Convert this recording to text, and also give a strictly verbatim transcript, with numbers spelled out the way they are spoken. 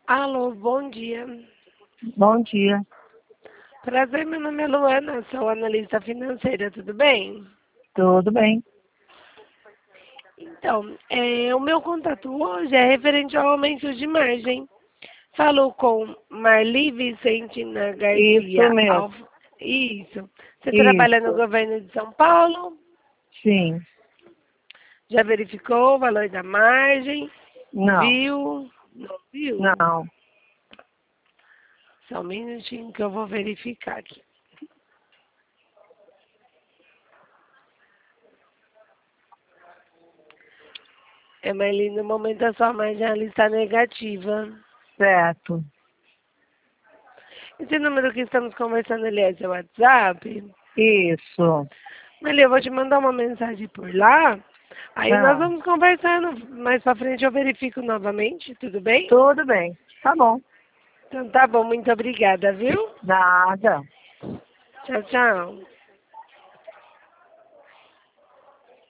Alô, bom dia. Bom dia. Prazer, meu nome é Luana, sou analista financeira, tudo bem? Tudo bem? Então, é, o meu contato hoje é referente ao aumento de margem. Falou com Marli Vicentina Isso Garcia mesmo. Alves. Isso. Você trabalha no Isso. governo de São Paulo? Sim. Já verificou o valor da margem? Não. Viu? Não viu? Não. Só um minutinho que eu vou verificar aqui. É, Marli, no momento a sua margem ela está negativa. Certo. Esse número que estamos conversando ali é seu WhatsApp? Isso. Marli, eu vou te mandar uma mensagem por lá. Aí nós Ah, vamos conversando. Mais pra frente eu verifico novamente, tudo bem? tudo bem. Tá bom. Então tá bom, muito obrigada, viu? Nada. Tchau, tchau.